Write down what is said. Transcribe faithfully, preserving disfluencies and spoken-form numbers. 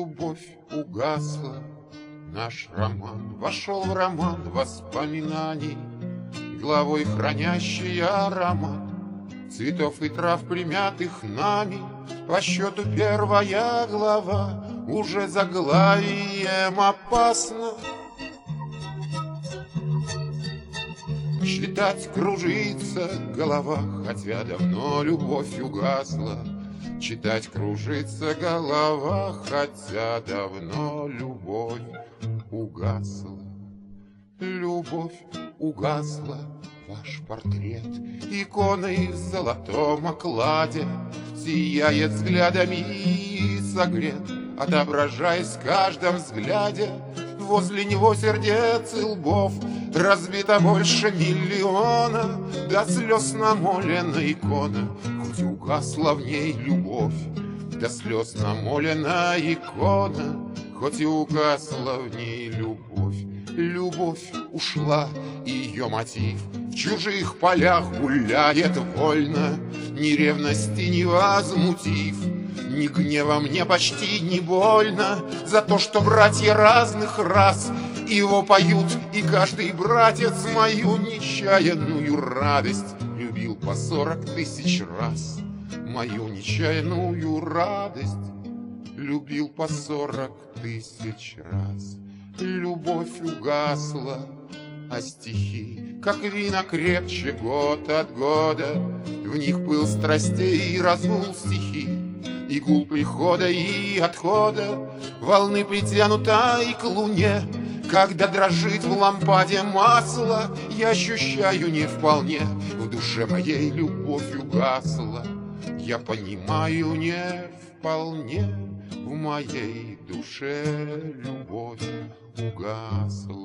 любовь угасла. Наш роман вошел в роман воспоминаний, главой хранящий аромат цветов и трав, примятых нами. По счету первая глава уже заглавием опасно. Читать кружится голова, хотя давно любовь угасла. Читать кружится голова, хотя давно любовь угасла. Любовь угасла, ваш портрет иконой в золотом окладе сияет взглядами и согрет, отображаясь в каждом взгляде. Возле него сердец и лбов разбито больше миллиона, до слез намолена икона, хоть угасла в ней любовь. До слез намолена икона, хоть и угасла в ней любовь. Любовь ушла, и ее мотив в чужих полях гуляет вольно, ни ревности не возмутив, ни гнева мне почти не больно за то, что братья разных рас его поют, и каждый братец мою нечаянную радость любил по сорок тысяч раз. Мою нечаянную радость любил по сорок тысяч раз. Любовь угасла, а стихи, как вина, крепче год от года. В них пыл страстей и разгул стихи, и гул прихода и отхода. Волны притянутой к луне, когда дрожит в лампаде масло, я ощущаю не вполне, в душе моей любовь угасла. Я понимаю не вполне, в моей душе любовь угасла.